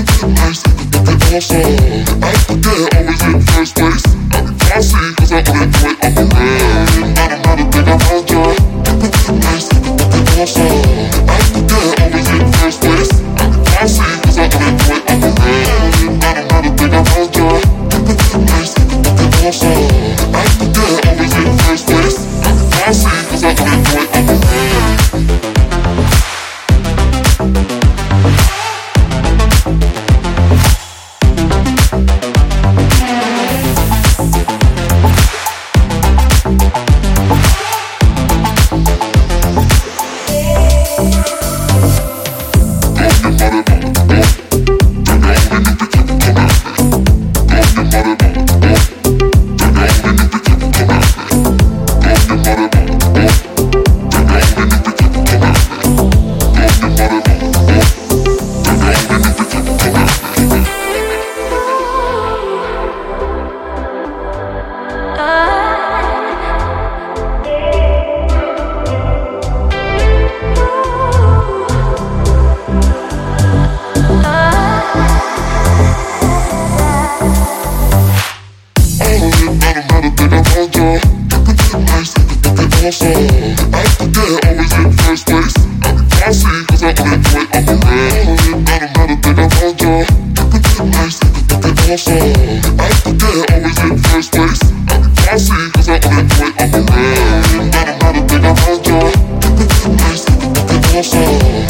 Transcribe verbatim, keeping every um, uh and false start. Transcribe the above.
nice, looking awesome. I forget always in first place. I be classy cause I own it, boy, I'm around. I don't know the thing about ya. Looking nice, looking awesome. I forget always in first place. I be classy cause I own it, boy, I'm around. I don't know the thing about ya. Looking nice, looking awesome. I forget always in first place. I be classy cause I own it, boy, I'm around. Awesome. I forget always in first place. I be classy cause I own it, boy, I'm around. I don't know the thing about ya. Looking nice, looking awesome. I forget always in first place. I be classy cause I own it, boy, I'm around. I don't know the thing about ya. Looking nice, looking awesome.